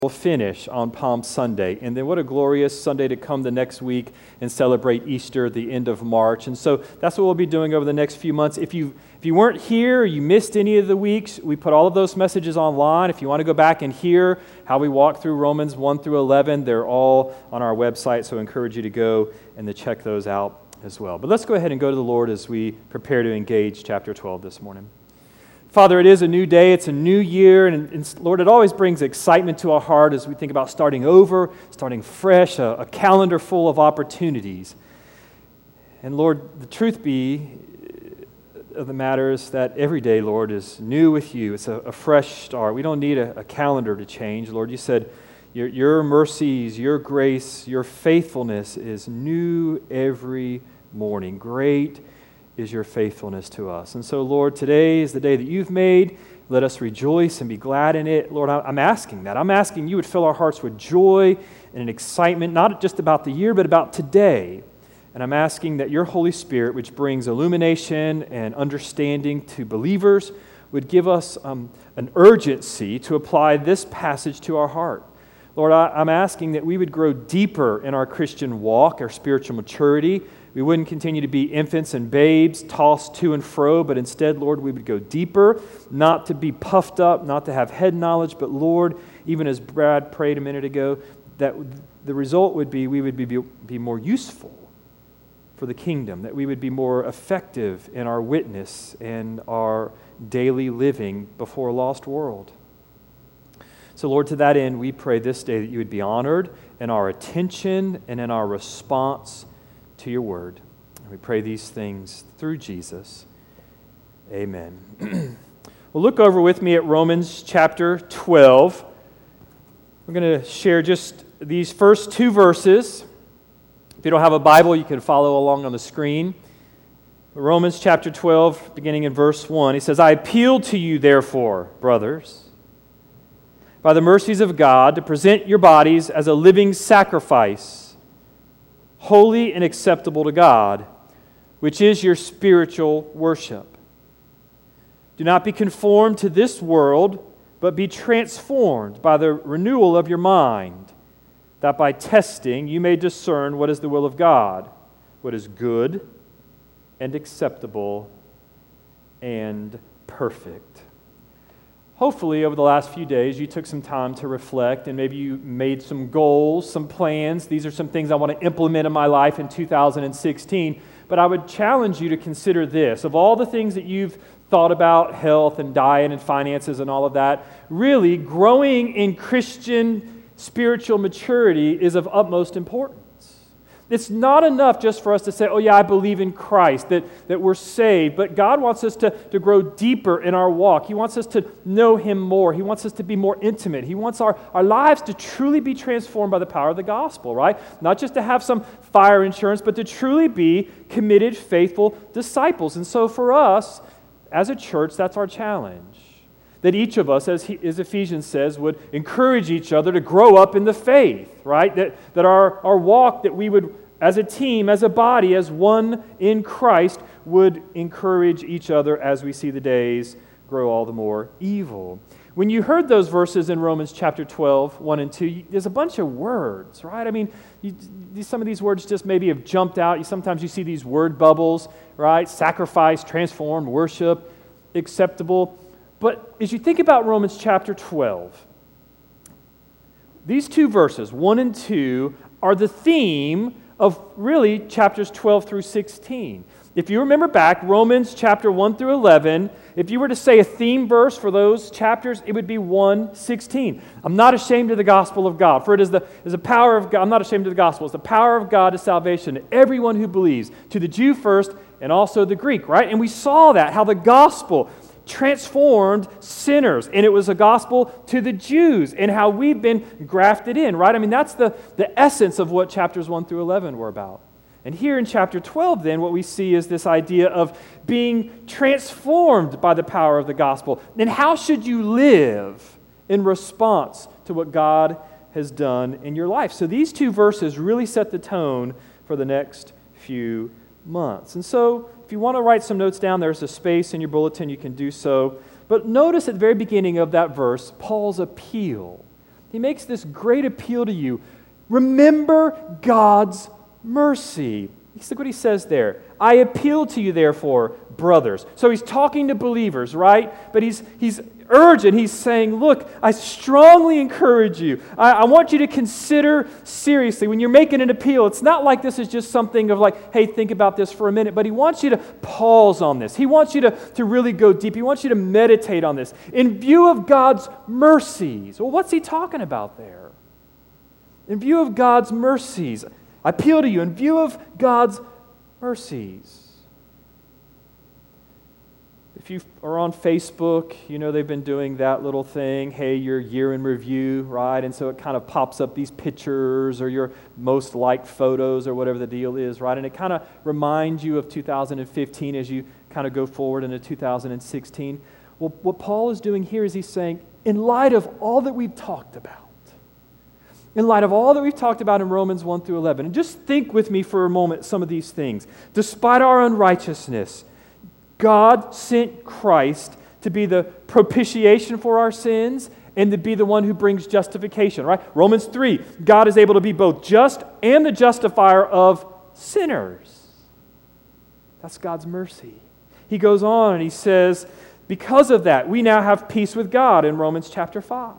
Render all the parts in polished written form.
will finish on Palm Sunday. And then what a glorious Sunday to come the next week and celebrate Easter, the end of March. And so that's what we'll be doing over the next few months. If you weren't here, or you missed any of the weeks, we put all of those messages online. If you want to go back and hear how we walk through Romans 1 through 11, they're all on our website, so I encourage you to go and to check those out as well. But let's go ahead and go to the Lord as we prepare to engage chapter 12 this morning. Father, it is a new day, it's a new year, and Lord, it always brings excitement to our heart as we think about starting over, starting fresh, a calendar full of opportunities. And Lord, the truth of the matter is that every day, Lord, is new with you. It's a fresh start. We don't need a calendar to change. Lord, you said your mercies, your grace, your faithfulness is new every morning. Great is your faithfulness to us. And so, Lord, today is the day that you've made. Let us rejoice and be glad in it. Lord, I'm asking that. I'm asking you would fill our hearts with joy and an excitement, not just about the year, but about today. And I'm asking that your Holy Spirit, which brings illumination and understanding to believers, would give us an urgency to apply this passage to our heart. Lord, I'm asking that we would grow deeper in our Christian walk, our spiritual maturity. We wouldn't continue to be infants and babes, tossed to and fro, but instead, Lord, we would go deeper, not to be puffed up, not to have head knowledge, but Lord, even as Brad prayed a minute ago, that the result would be we would be more useful for the kingdom, that we would be more effective in our witness and our daily living before a lost world. So, Lord, to that end, we pray this day that you would be honored in our attention and in our response to your word. We pray these things through Jesus. Amen. Well, look over with me at Romans chapter 12. We're going to share just these first two verses. If you don't have a Bible, you can follow along on the screen. Romans chapter 12, beginning in verse 1, he says, I appeal to you, therefore, brothers, by the mercies of God, to present your bodies as a living sacrifice, holy and acceptable to God, which is your spiritual worship. Do not be conformed to this world, but be transformed by the renewal of your mind, that by testing you may discern what is the will of God, what is good and acceptable and perfect. Hopefully, over the last few days, you took some time to reflect and maybe you made some goals, some plans. These are some things I want to implement in my life in 2016. But I would challenge you to consider this. Of all the things that you've thought about, health and diet and finances and all of that, really growing in Christian spiritual maturity is of utmost importance. It's not enough just for us to say, oh yeah, I believe in Christ, that we're saved, but God wants us to grow deeper in our walk. He wants us to know Him more. He wants us to be more intimate. He wants our lives to truly be transformed by the power of the gospel, right? Not just to have some fire insurance, but to truly be committed, faithful disciples. And so for us, as a church, that's our challenge. That each of us, as Ephesians says, would encourage each other to grow up in the faith, right? That our walk, that we would, as a team, as a body, as one in Christ, would encourage each other as we see the days grow all the more evil. When you heard those verses in Romans chapter 12, 1 and 2, there's a bunch of words, right? I mean, some of these words just maybe have jumped out. Sometimes you see these word bubbles, right? Sacrifice, transformed, worship, acceptable. But as you think about Romans chapter 12, these two verses, 1 and 2, are the theme of really chapters 12 through 16. If you remember back, Romans chapter 1 through 11, if you were to say a theme verse for those chapters, it would be 1:16. I'm not ashamed of the gospel of God, for it is the power of God. I'm not ashamed of the gospel. It's the power of God to salvation to everyone who believes, to the Jew first and also the Greek, right? And we saw that, how the gospel transformed sinners, and it was a gospel to the Jews, and how we've been grafted in, right? I mean, that's the essence of what chapters 1 through 11 were about. And here in chapter 12, then, what we see is this idea of being transformed by the power of the gospel. And how should you live in response to what God has done in your life? So these two verses really set the tone for the next few months. And so, if you want to write some notes down, there's a space in your bulletin, you can do so. But notice at the very beginning of that verse, Paul's appeal. He makes this great appeal to you. Remember God's mercy. Look what he says there. I appeal to you, therefore, brothers. So he's talking to believers, right? But he's urgent. He's saying, look, I strongly encourage you. I want you to consider seriously when you're making an appeal. It's not like this is just something of like, hey, think about this for a minute. But he wants you to pause on this. He wants you to really go deep. He wants you to meditate on this. In view of God's mercies. Well, what's he talking about there? In view of God's mercies. I appeal to you in view of God's mercies. If you are on Facebook, you know they've been doing that little thing, hey, your year in review, right? And so it kind of pops up these pictures or your most liked photos or whatever the deal is, right? And it kind of reminds you of 2015 as you kind of go forward into 2016. Well, what Paul is doing here is he's saying, in light of all that we've talked about, in light of all that we've talked about in Romans 1 through 11, and just think with me for a moment some of these things. Despite our unrighteousness, God sent Christ to be the propitiation for our sins and to be the one who brings justification, right? Romans 3, God is able to be both just and the justifier of sinners. That's God's mercy. He goes on and he says, because of that, we now have peace with God in Romans chapter 5.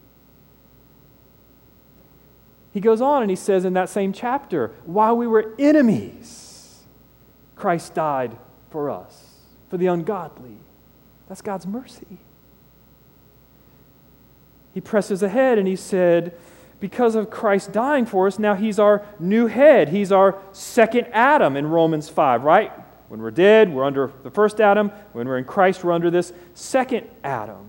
He goes on and he says in that same chapter, while we were enemies, Christ died for us, for the ungodly. That's God's mercy. He presses ahead and he said, because of Christ dying for us, now he's our new head. He's our second Adam in Romans 5, right? When we're dead, we're under the first Adam. When we're in Christ, we're under this second Adam.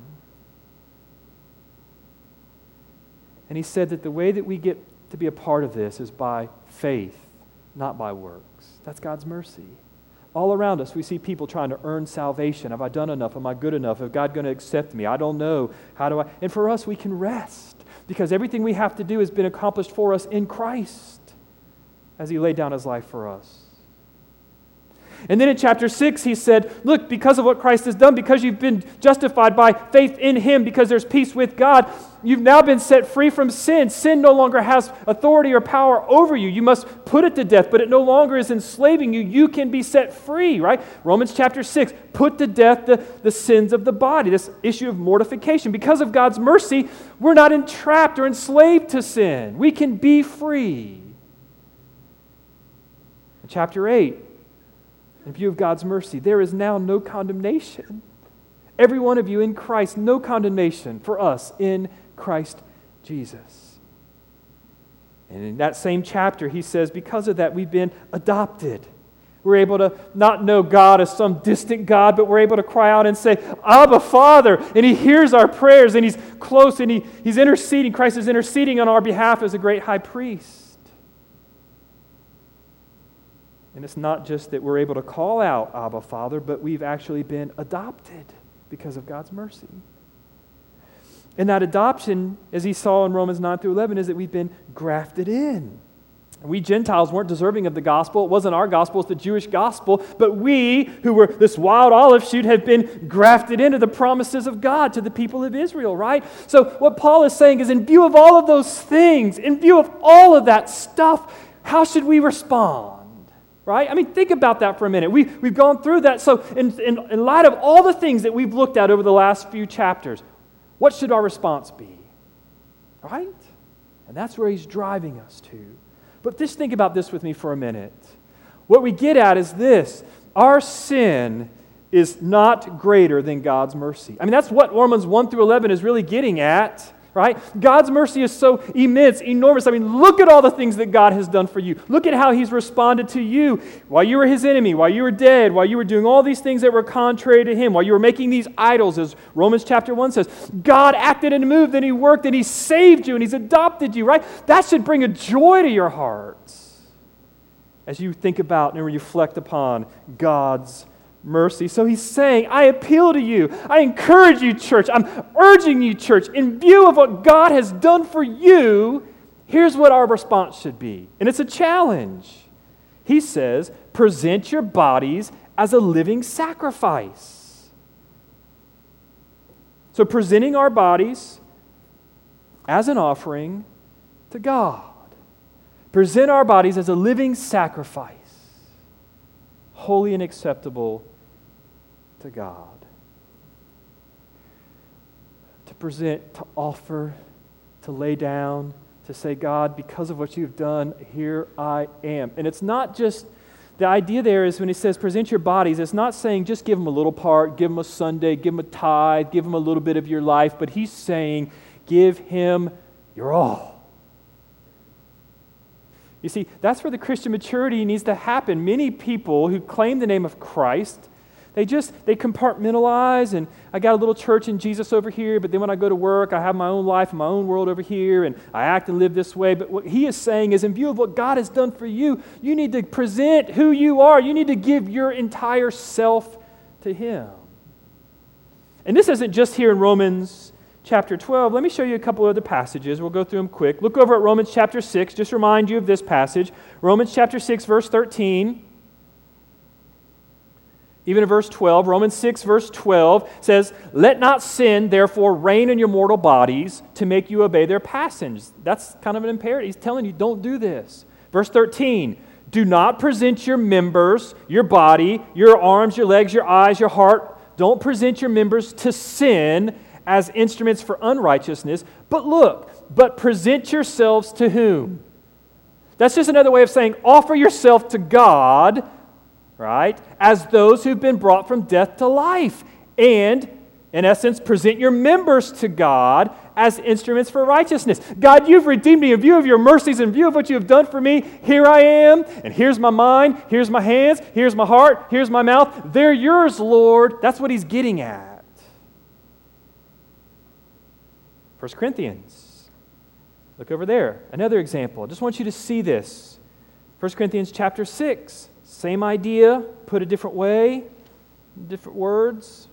And he said that the way that we get to be a part of this is by faith, not by works. That's God's mercy. All around us, we see people trying to earn salvation. Have I done enough? Am I good enough? Is God going to accept me? I don't know. How do I? And for us, we can rest because everything we have to do has been accomplished for us in Christ as He laid down His life for us. And then in chapter 6, he said, look, because of what Christ has done, because you've been justified by faith in Him, because there's peace with God, you've now been set free from sin. Sin no longer has authority or power over you. You must put it to death, but it no longer is enslaving you. You can be set free, right? Romans chapter 6, put to death the sins of the body, this issue of mortification. Because of God's mercy, we're not entrapped or enslaved to sin. We can be free. In chapter 8, in view of God's mercy, there is now no condemnation. Every one of you in Christ, no condemnation for us in Christ Jesus. And in that same chapter, he says, because of that, we've been adopted. We're able to not know God as some distant God, but we're able to cry out and say, Abba, Father, and He hears our prayers, and He's close, and He's interceding. Christ is interceding on our behalf as a great high priest. And it's not just that we're able to call out Abba, Father, but we've actually been adopted because of God's mercy. And that adoption, as he saw in Romans 9 through 11, is that we've been grafted in. We Gentiles weren't deserving of the gospel. It wasn't our gospel, it's the Jewish gospel. But we, who were this wild olive shoot, have been grafted into the promises of God to the people of Israel, right? So what Paul is saying is, in view of all of those things, in view of all of that stuff, how should we respond? Right? I mean, think about that for a minute. We've gone through that. So in light of all the things that we've looked at over the last few chapters, what should our response be? Right? And that's where he's driving us to. But just think about this with me for a minute. What we get at is this. Our sin is not greater than God's mercy. I mean, that's what Romans 1 through 11 is really getting at. Right? God's mercy is so immense, enormous. I mean, look at all the things that God has done for you. Look at how He's responded to you while you were His enemy, while you were dead, while you were doing all these things that were contrary to Him, while you were making these idols, as Romans chapter 1 says. God acted and moved, and He worked, and He saved you, and He's adopted you, right? That should bring a joy to your hearts as you think about and reflect upon God's mercy. So he's saying, I appeal to you. I encourage you, church. I'm urging you, church. In view of what God has done for you, here's what our response should be. And it's a challenge. He says, present your bodies as a living sacrifice. So presenting our bodies as an offering to God. Present our bodies as a living sacrifice, holy and acceptable to God. To present, to offer, to lay down, to say, God, because of what you've done, here I am. And it's not just, the idea there is when he says present your bodies, it's not saying just give them a little part, give them a Sunday, give them a tithe, give them a little bit of your life, but he's saying give him your all. You see, that's where the Christian maturity needs to happen. Many people who claim the name of Christ, they compartmentalize, and I got a little church in Jesus over here, but then when I go to work, I have my own life and my own world over here, and I act and live this way. But what he is saying is, in view of what God has done for you, you need to present who you are. You need to give your entire self to him. And this isn't just here in Romans chapter 12. Let me show you a couple other passages. We'll go through them quick. Look over at Romans chapter 6. Just remind you of this passage. Romans chapter 6, verse 13. Even in verse 12, Romans 6, verse 12 says, "Let not sin, therefore, reign in your mortal bodies to make you obey their passions." That's kind of an imperative. He's telling you, don't do this. Verse 13, "Do not present your members, your body, your arms, your legs, your eyes, your heart. Don't present your members to sin as instruments for unrighteousness. But present yourselves to whom?" That's just another way of saying offer yourself to God, right, as those who've been brought from death to life. And, in essence, present your members to God as instruments for righteousness. God, you've redeemed me in view of your mercies, in view of what you have done for me. Here I am, and here's my mind, here's my hands, here's my heart, here's my mouth. They're yours, Lord. That's what he's getting at. 1 Corinthians. Look over there. Another example. I just want you to see this. 1 Corinthians chapter 6. Same idea, put a different way, different words.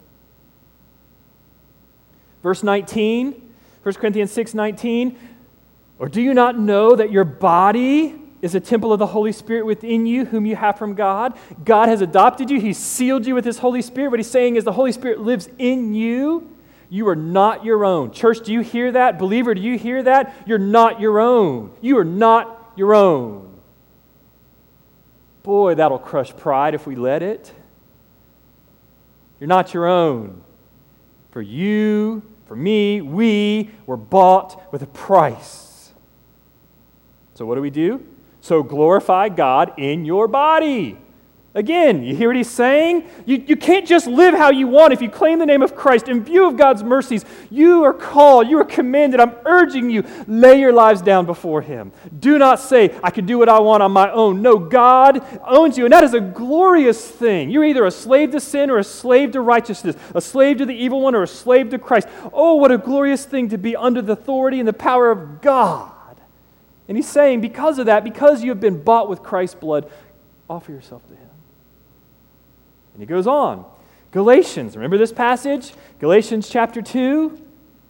Verse 19, 1 Corinthians 6:19. "Or do you not know that your body is a temple of the Holy Spirit within you, whom you have from God? God has adopted you. He's sealed you with His Holy Spirit." What he's saying is the Holy Spirit lives in you. You are not your own. Church, do you hear that? Believer, do you hear that? You're not your own. You are not your own. Boy, that'll crush pride if we let it. You're not your own. For you, for me, we were bought with a price. So what do? So glorify God in your body. Again, you hear what he's saying? You can't just live how you want if you claim the name of Christ. In view of God's mercies, you are called, you are commanded, I'm urging you, lay your lives down before him. Do not say, I can do what I want on my own. No, God owns you, and that is a glorious thing. You're either a slave to sin or a slave to righteousness, a slave to the evil one or a slave to Christ. Oh, what a glorious thing to be under the authority and the power of God. And he's saying, because of that, because you have been bought with Christ's blood, offer yourself to him. And he goes on. Galatians, remember this passage? Galatians chapter 2,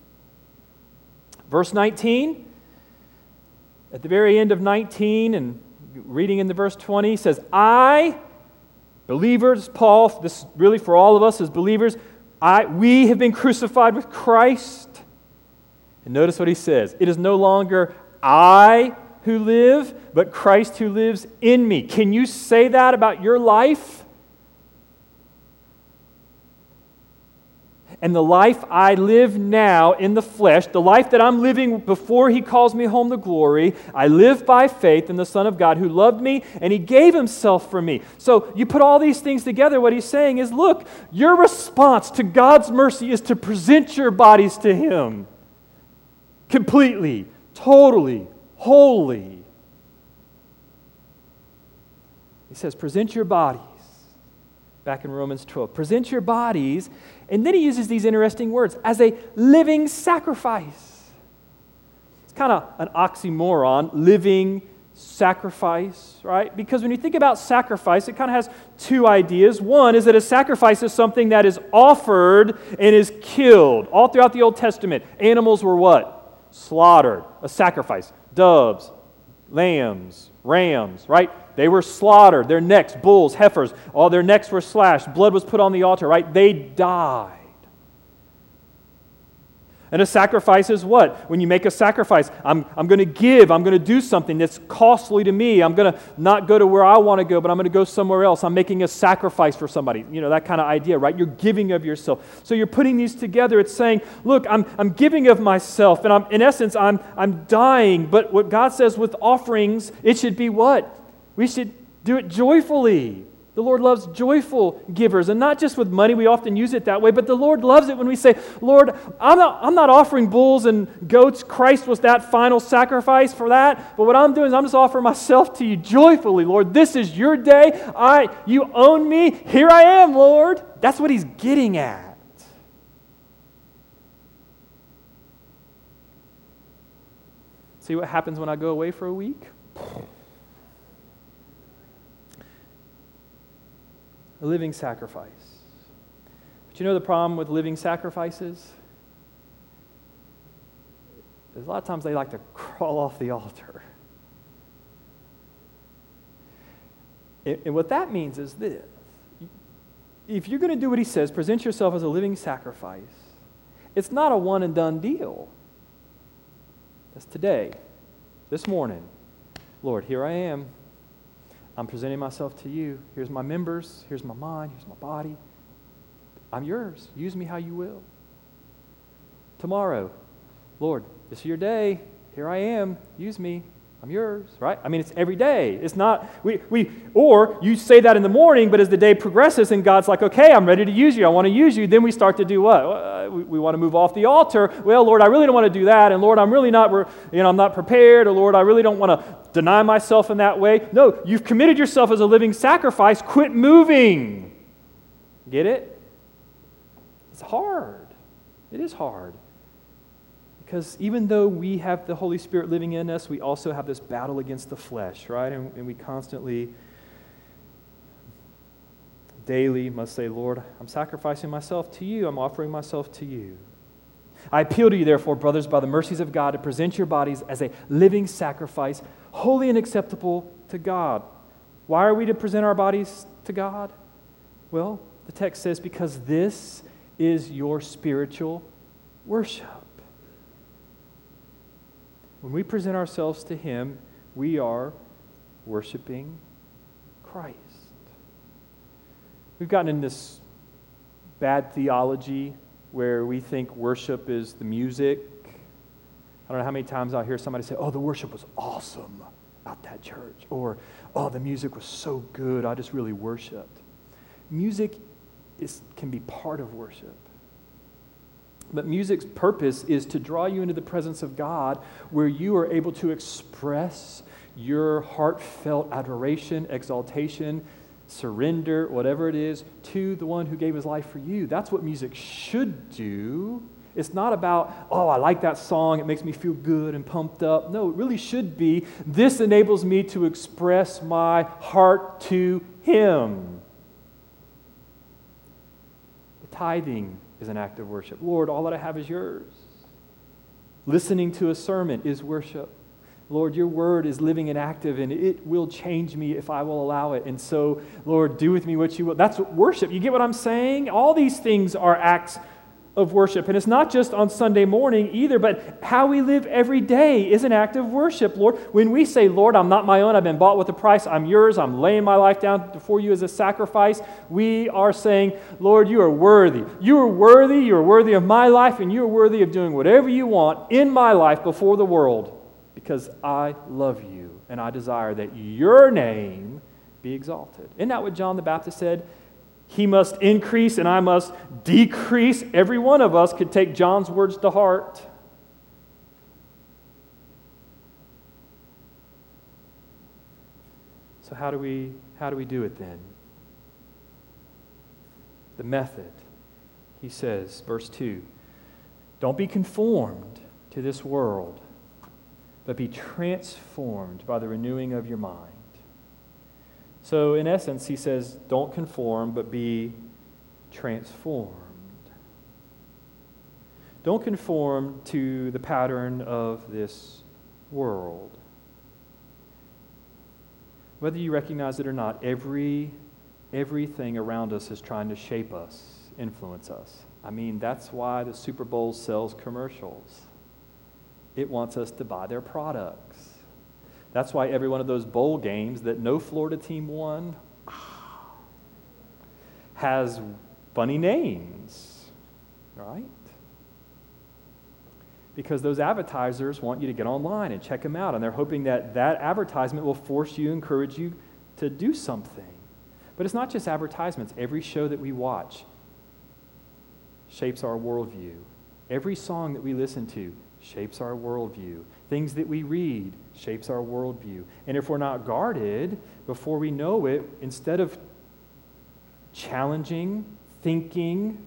verse 19. At the very end of 19 and reading into verse 20, he says, I, believers, Paul, this is really for all of us as believers, we have been crucified with Christ. And notice what he says. It is no longer I who live, but Christ who lives in me. Can you say that about your life? And the life I live now in the flesh, the life that I'm living before he calls me home to glory, I live by faith in the Son of God who loved me and he gave himself for me. So you put all these things together, what he's saying is, look, your response to God's mercy is to present your bodies to him. Completely, totally, wholly. He says, present your bodies. Back in Romans 12. Present your bodies, and then he uses these interesting words, as a living sacrifice. It's kind of an oxymoron, living sacrifice, right? Because when you think about sacrifice, it kind of has two ideas. One is that a sacrifice is something that is offered and is killed. All throughout the Old Testament, animals were what? Slaughtered. A sacrifice. Doves, lambs, rams, right? They were slaughtered. Their necks, bulls, heifers, all their necks were slashed. Blood was put on the altar, right? They died. And a sacrifice is what? When you make a sacrifice, I'm going to give, I'm going to do something that's costly to me. I'm going to not go to where I want to go, but I'm going to go somewhere else. I'm making a sacrifice for somebody. You know, that kind of idea, right? You're giving of yourself. So you're putting these together. It's saying, look, I'm giving of myself, and in essence, I'm dying. But what God says with offerings, it should be what? We should do it joyfully. The Lord loves joyful givers, and not just with money. We often use it that way, but the Lord loves it when we say, Lord, I'm not offering bulls and goats. Christ was that final sacrifice for that, but what I'm doing is I'm just offering myself to you joyfully, Lord. This is your day. You own me. Here I am, Lord. That's what he's getting at. See what happens when I go away for a week? A living sacrifice. But you know the problem with living sacrifices? Is a lot of times they like to crawl off the altar. And what that means is this. If you're going to do what he says, present yourself as a living sacrifice, it's not a one and done deal. That's today, this morning. Lord, here I am. I'm presenting myself to you. Here's my members. Here's my mind. Here's my body. I'm yours. Use me how you will. Tomorrow, Lord, this is your day. Here I am. Use me. I'm yours, right? I mean, it's every day. It's not, or you say that in the morning, but as the day progresses and God's like, okay, I'm ready to use you. I want to use you. Then we start to do what? We want to move off the altar. Well, Lord, I really don't want to do that. And Lord, I'm really not, I'm not prepared. Or Lord, I really don't want to deny myself in that way. No, you've committed yourself as a living sacrifice. Quit moving. Get it? It's hard. It is hard. Because even though we have the Holy Spirit living in us, we also have this battle against the flesh, right? And we constantly, daily must say, Lord, I'm sacrificing myself to you. I'm offering myself to you. I appeal to you, therefore, brothers, by the mercies of God, to present your bodies as a living sacrifice, holy and acceptable to God. Why are we to present our bodies to God? Well, the text says, because this is your spiritual worship. When we present ourselves to him, we are worshiping Christ. We've gotten in this bad theology where we think worship is the music. I don't know how many times I'll hear somebody say, oh, the worship was awesome at that church. Or, oh, the music was so good, I just really worshiped. Music can be part of worship. But music's purpose is to draw you into the presence of God where you are able to express your heartfelt adoration, exaltation, surrender, whatever it is, to the one who gave his life for you. That's what music should do. It's not about, oh, I like that song, it makes me feel good and pumped up. No, it really should be, this enables me to express my heart to him. The tithing is an act of worship. Lord, all that I have is yours. Listening to a sermon is worship. Lord, your word is living and active, and it will change me if I will allow it. And so, Lord, do with me what you will. That's worship. You get what I'm saying? All these things are acts of worship. And it's not just on Sunday morning either, but how we live every day is an act of worship, Lord. When we say, Lord, I'm not my own, I've been bought with a price, I'm yours, I'm laying my life down before you as a sacrifice, we are saying, Lord, you are worthy. You are worthy of my life, and you are worthy of doing whatever you want in my life before the world, because I love you, and I desire that your name be exalted. Isn't that what John the Baptist said? He must increase and I must decrease. Every one of us could take John's words to heart. So how do we do it then? The method. He says, verse 2, don't be conformed to this world, but be transformed by the renewing of your mind. So in essence, he says, don't conform, but be transformed. Don't conform to the pattern of this world. Whether you recognize it or not, everything around us is trying to shape us, influence us. I mean, that's why the Super Bowl sells commercials. It wants us to buy their products. That's why every one of those bowl games that no Florida team won has funny names, right? Because those advertisers want you to get online and check them out, and they're hoping that that advertisement will force you, encourage you to do something. But it's not just advertisements. Every show that we watch shapes our worldview. Every song that we listen to shapes our worldview. Things that we read shapes our worldview. And if we're not guarded, before we know it, instead of challenging, thinking,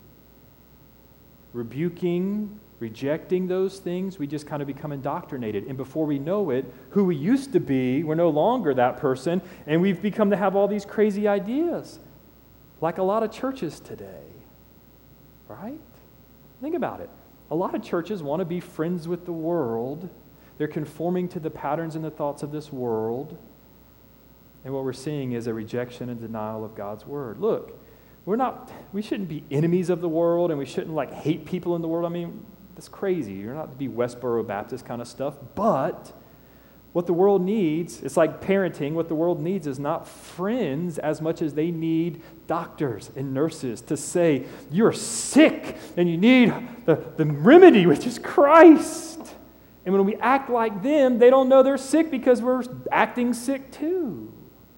rebuking, rejecting those things, we just kind of become indoctrinated. And before we know it, who we used to be, we're no longer that person, and we've become to have all these crazy ideas, like a lot of churches today. Right? Think about it. A lot of churches want to be friends with the world. They're conforming to the patterns and the thoughts of this world. And what we're seeing is a rejection and denial of God's word. Look, we shouldn't be enemies of the world, and we shouldn't hate people in the world. I mean, that's crazy. You're not to be Westboro Baptist kind of stuff. But what the world needs, it's like parenting, what the world needs is not friends as much as they need doctors and nurses to say, you're sick and you need the remedy, which is Christ. And when we act like them, they don't know they're sick because we're acting sick too.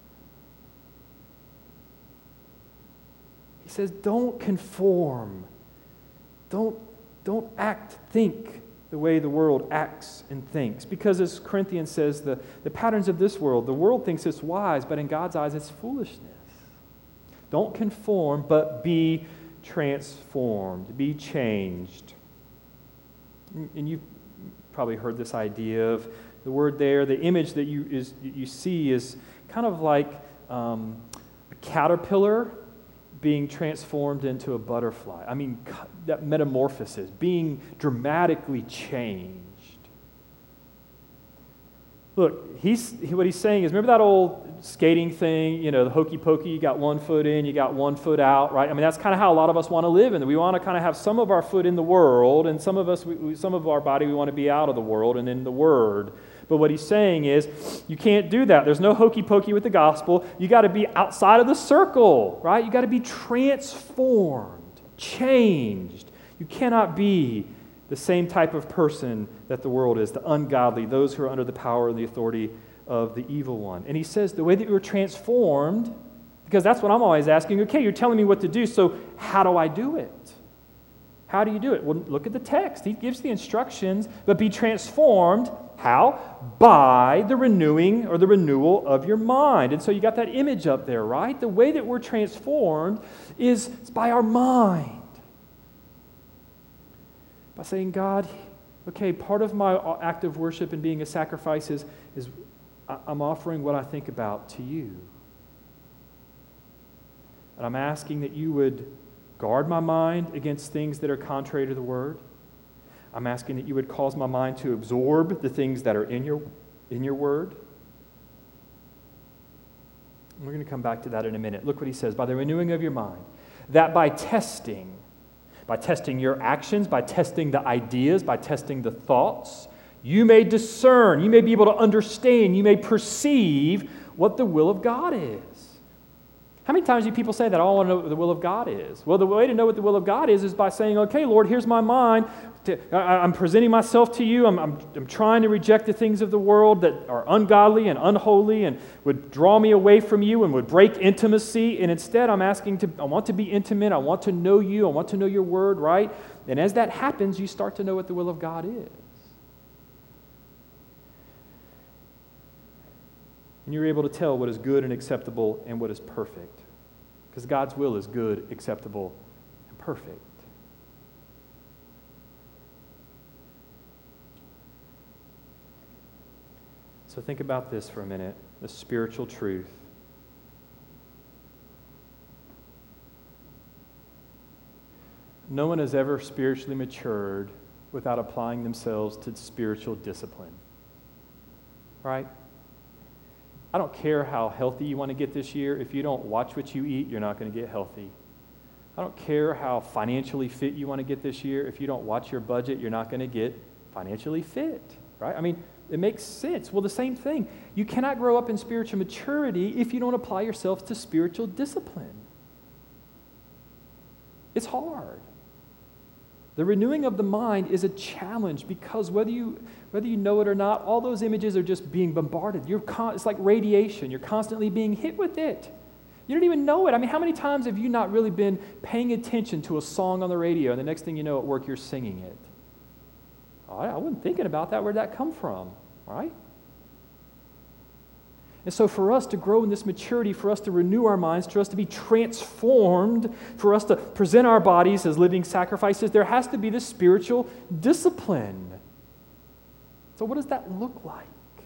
He says, don't conform. Don't think the way the world acts and thinks. Because as Corinthians says, the patterns of this world, the world thinks it's wise, but in God's eyes it's foolishness. Don't conform, but be transformed, be changed. And you've probably heard this idea of the word there, the image that you see is kind of like a caterpillar being transformed into a butterfly. I mean, that metamorphosis, being dramatically changed. Look, what he's saying is, remember that old skating thing, the hokey pokey, you got one foot in, you got one foot out, right? I mean, that's kind of how a lot of us want to live, and we want to kind of have some of our foot in the world, and some of our body, we want to be out of the world and in the Word. But what he's saying is, you can't do that. There's no hokey pokey with the gospel. You got to be outside of the circle, right? You got to be transformed, changed. You cannot be the same type of person that the world is, the ungodly, those who are under the power and the authority of the evil one. And he says the way that you were transformed, because that's what I'm always asking, okay, you're telling me what to do, so how do I do it? How do you do it? Well, look at the text. He gives the instructions, but be transformed. How? By the renewing or the renewal of your mind. And so you got that image up there, right? The way that we're transformed is by our mind. By saying, God, okay, part of my act of worship and being a sacrifice is I'm offering what I think about to you. And I'm asking that you would guard my mind against things that are contrary to the Word. I'm asking that you would cause my mind to absorb the things that are in your Word. And we're going to come back to that in a minute. Look what he says, by the renewing of your mind, that by testing your actions, by testing the ideas, by testing the thoughts, you may discern, you may be able to understand, you may perceive what the will of God is. How many times do people say that, I want to know what the will of God is? Well, the way to know what the will of God is by saying, okay, Lord, here's my mind. I'm presenting myself to you. I'm trying to reject the things of the world that are ungodly and unholy and would draw me away from you and would break intimacy. And instead, I want to be intimate. I want to know you. I want to know your word, right? And as that happens, you start to know what the will of God is. And you're able to tell what is good and acceptable and what is perfect. Because God's will is good, acceptable, and perfect. So think about this for a minute, the spiritual truth. No one has ever spiritually matured without applying themselves to spiritual discipline. Right? I don't care how healthy you want to get this year. If you don't watch what you eat, you're not going to get healthy. I don't care how financially fit you want to get this year. If you don't watch your budget, you're not going to get financially fit, right? I mean, it makes sense. Well, the same thing. You cannot grow up in spiritual maturity if you don't apply yourself to spiritual discipline. It's hard. The renewing of the mind is a challenge because whether you know it or not, all those images are just being bombarded. It's like radiation. You're constantly being hit with it. You don't even know it. I mean, how many times have you not really been paying attention to a song on the radio and the next thing you know at work you're singing it? I wasn't thinking about that. Where'd that come from? Right? And so for us to grow in this maturity, for us to renew our minds, for us to be transformed, for us to present our bodies as living sacrifices, there has to be this spiritual discipline. So what does that look like?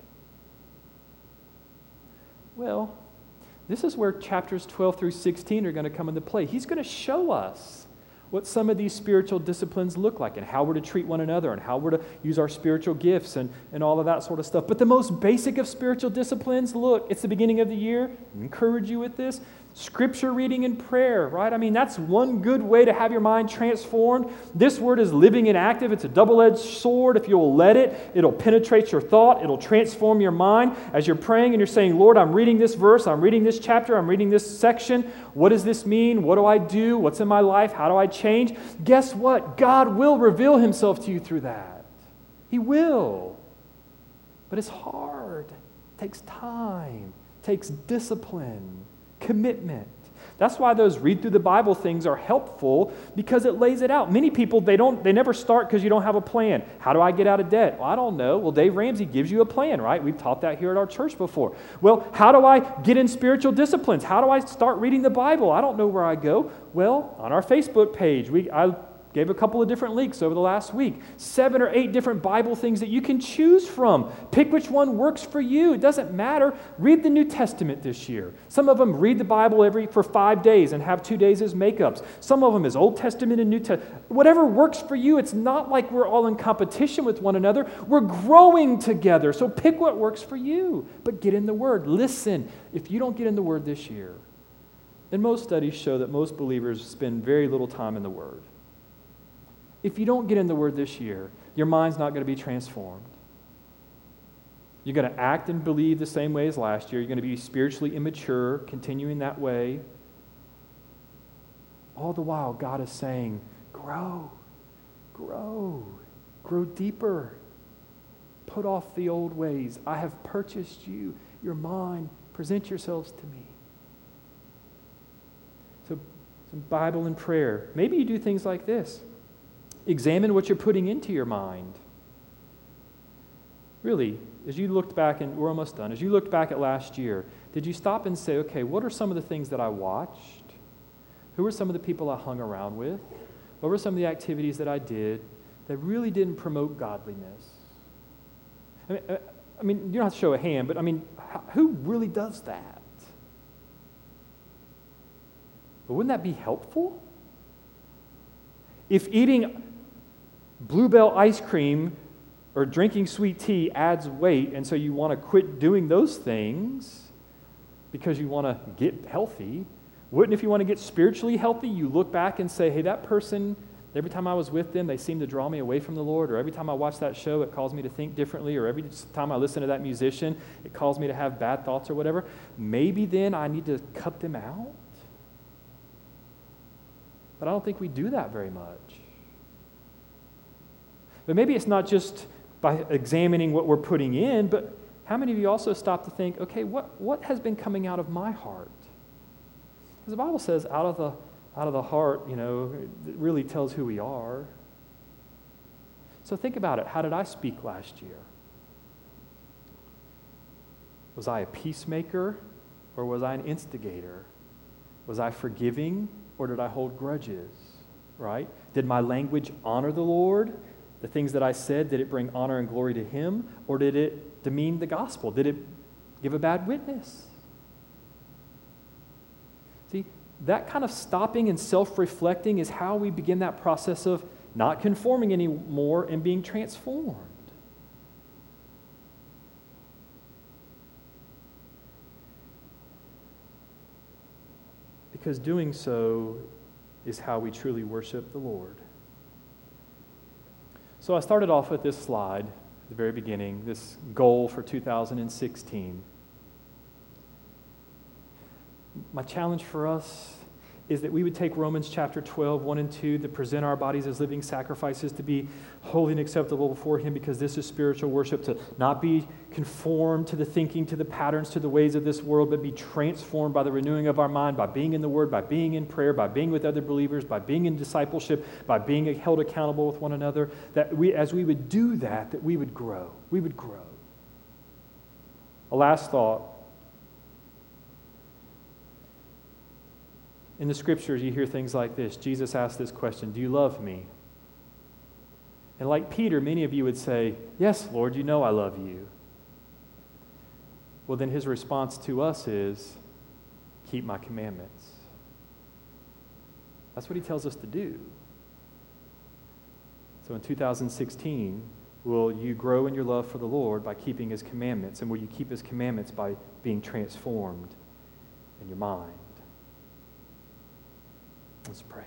Well, this is where chapters 12 through 16 are going to come into play. He's going to show us what some of these spiritual disciplines look like and how we're to treat one another and how we're to use our spiritual gifts and all of that sort of stuff. But the most basic of spiritual disciplines, look, it's the beginning of the year. I encourage you with this. Scripture reading and prayer, right? I mean, that's one good way to have your mind transformed. This word is living and active. It's a double-edged sword. If you'll let it, it'll penetrate your thought. It'll transform your mind. As you're praying and you're saying, Lord, I'm reading this verse. I'm reading this chapter. I'm reading this section. What does this mean? What do I do? What's in my life? How do I change? Guess what? God will reveal himself to you through that. He will. But it's hard. It takes time. It takes discipline. Commitment. That's why those read through the Bible things are helpful because it lays it out. Many people, they never start because you don't have a plan. How do I get out of debt? Well, I don't know. Well, Dave Ramsey gives you a plan, right? We've taught that here at our church before. Well, how do I get in spiritual disciplines? How do I start reading the Bible? I don't know where I go. Well, on our Facebook page, I gave a couple of different links over the last week. 7 or 8 different Bible things that you can choose from. Pick which one works for you. It doesn't matter. Read the New Testament this year. Some of them read the Bible for 5 days and have 2 days as makeups. Some of them is Old Testament and New Testament. Whatever works for you. It's not like we're all in competition with one another. We're growing together. So pick what works for you. But get in the Word. Listen, if you don't get in the Word this year, and most studies show that most believers spend very little time in the Word. If you don't get in the Word this year, your mind's not going to be transformed. You're going to act and believe the same way as last year. You're going to be spiritually immature, continuing that way. All the while, God is saying, grow, grow, grow deeper. Put off the old ways. I have purchased you. You're mine. Present yourselves to me. So, some Bible and prayer. Maybe you do things like this. Examine what you're putting into your mind. Really, as you looked back, and we're almost done, as you looked back at last year, did you stop and say, okay, what are some of the things that I watched? Who were some of the people I hung around with? What were some of the activities that I did that really didn't promote godliness? I mean, you don't have to show a hand, but I mean, who really does that? But wouldn't that be helpful? If eating Bluebell ice cream or drinking sweet tea adds weight, and so you want to quit doing those things because you want to get healthy, wouldn't, if you want to get spiritually healthy, you look back and say, hey, that person, every time I was with them, they seemed to draw me away from the Lord, or every time I watch that show, it caused me to think differently, or every time I listen to that musician, it caused me to have bad thoughts or whatever. Maybe then I need to cut them out. But I don't think we do that very much. But maybe it's not just by examining what we're putting in, but how many of you also stop to think, okay, what has been coming out of my heart? Because the Bible says out of the heart, it really tells who we are. So think about it. How did I speak last year? Was I a peacemaker or was I an instigator? Was I forgiving or did I hold grudges? Right? Did my language honor the Lord? The things that I said, did it bring honor and glory to Him? Or did it demean the gospel? Did it give a bad witness? See, that kind of stopping and self-reflecting is how we begin that process of not conforming anymore and being transformed. Because doing so is how we truly worship the Lord. So I started off with this slide at the very beginning, this goal for 2016. My challenge for us is that we would take Romans chapter 12, 1 and 2, to present our bodies as living sacrifices, to be holy and acceptable before Him, because this is spiritual worship, to not be conformed to the thinking, to the patterns, to the ways of this world, but be transformed by the renewing of our mind, by being in the Word, by being in prayer, by being with other believers, by being in discipleship, by being held accountable with one another, that we, as we would do that, that we would grow. We would grow. A last thought. In the Scriptures, you hear things like this. Jesus asked this question, do you love me? And like Peter, many of you would say, yes, Lord, you know I love you. Well, then his response to us is, keep my commandments. That's what he tells us to do. So in 2016, will you grow in your love for the Lord by keeping His commandments? And will you keep His commandments by being transformed in your mind? Let's pray.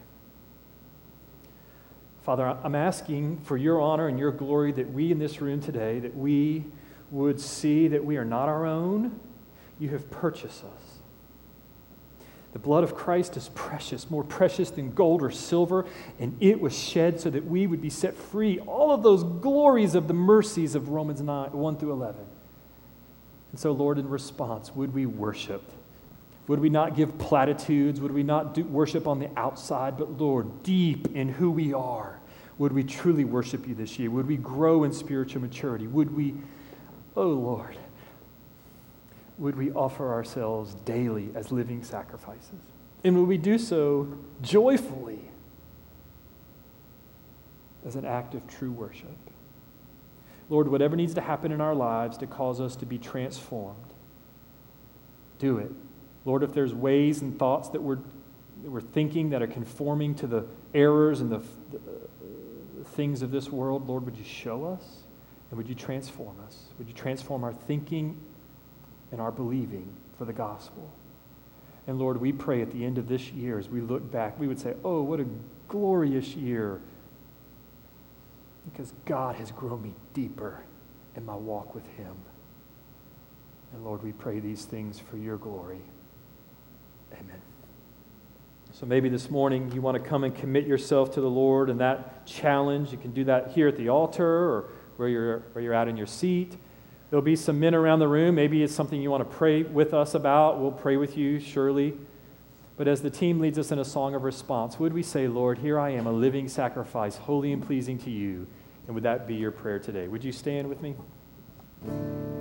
Father, I'm asking for your honor and your glory that we in this room today, that we would see that we are not our own. You have purchased us. The blood of Christ is precious, more precious than gold or silver, and it was shed so that we would be set free. All of those glories of the mercies of Romans 9, 1 through 11. And so, Lord, in response, would we worship? Would we not give platitudes? Would we not do worship on the outside? But Lord, deep in who we are, would we truly worship you this year? Would we grow in spiritual maturity? Would we, oh Lord, would we offer ourselves daily as living sacrifices? And would we do so joyfully as an act of true worship? Lord, whatever needs to happen in our lives to cause us to be transformed, do it. Lord, if there's ways and thoughts that we're thinking that are conforming to the errors and the things of this world, Lord, would you show us and would you transform us? Would you transform our thinking and our believing for the gospel? And Lord, we pray at the end of this year, as we look back, we would say, oh, what a glorious year, because God has grown me deeper in my walk with Him. And Lord, we pray these things for your glory. Amen. So maybe this morning you want to come and commit yourself to the Lord and that challenge. You can do that here at the altar or where you're at in your seat. There'll be some men around the room. Maybe it's something you want to pray with us about. We'll pray with you, surely. But as the team leads us in a song of response, would we say, Lord, here I am, a living sacrifice, holy and pleasing to you. And would that be your prayer today? Would you stand with me?